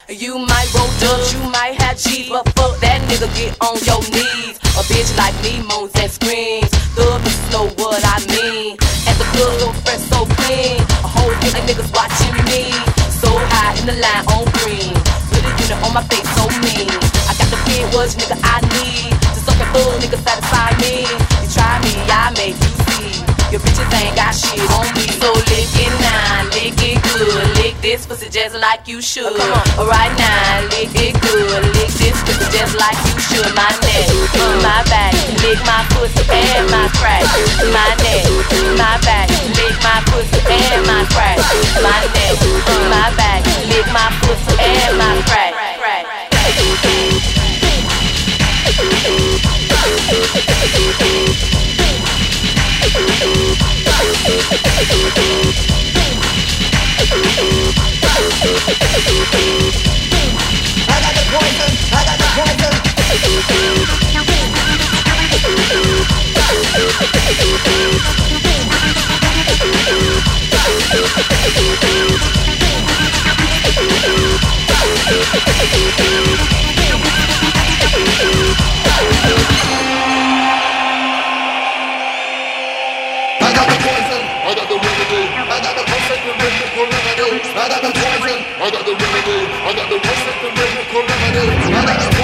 You might roll dubs, you might have G's, but fuck that nigga, get on your knees. A bitch like me moans and screams. Thug niggas know what I mean. And the club so fresh, so clean. A whole thing of niggas watching me. So high in the line on green. With a unit on my face, so mean. I got the pin, what nigga I need. To suck and full nigga satisfy me. You try me, I make you see. Your bitches ain't got shit on me. So lick it now, lick it good. Lick this pussy just like you should. Right now, lick it good. Lick this pussy just like you should. My neck, my back, lick my pussy and my crack. My neck, my back, lick my pussy and my crack. My neck, my back, lick my pussy and my crack. I got the poison, I got the poison. I got the poison, I got the remedy, I got the perfect mystical remedy. I got the poison, I got the remedy, I got the perfect mystical remedy. I got the